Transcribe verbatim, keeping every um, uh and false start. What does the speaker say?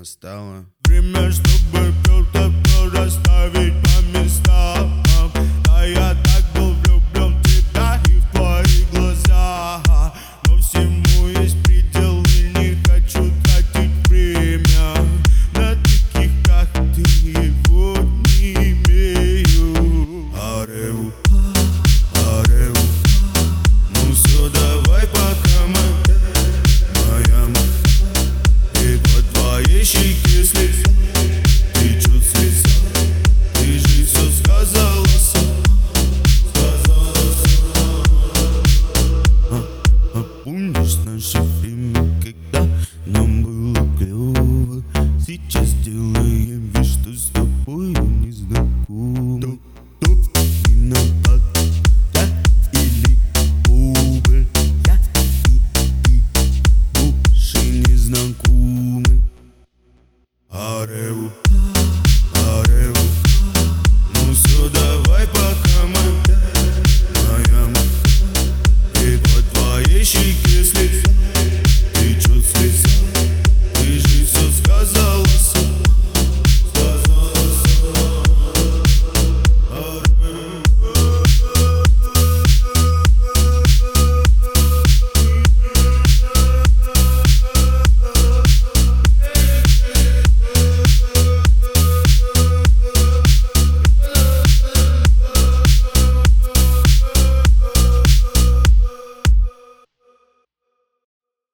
настало. Время, чтобы все расставить по местам. Да, я так был влюблен в тебя и в твои глаза. Но всему есть предел, и не хочу тратить время на таких, как ты, его не имею. Ареву, ареву. Ну все, давай пока мы, моя мать, и по твоей щеке слеза течет слеза. Ты же все сказала сама, сказала сама. А, а помнишь наше время, когда нам было клево? Сейчас дело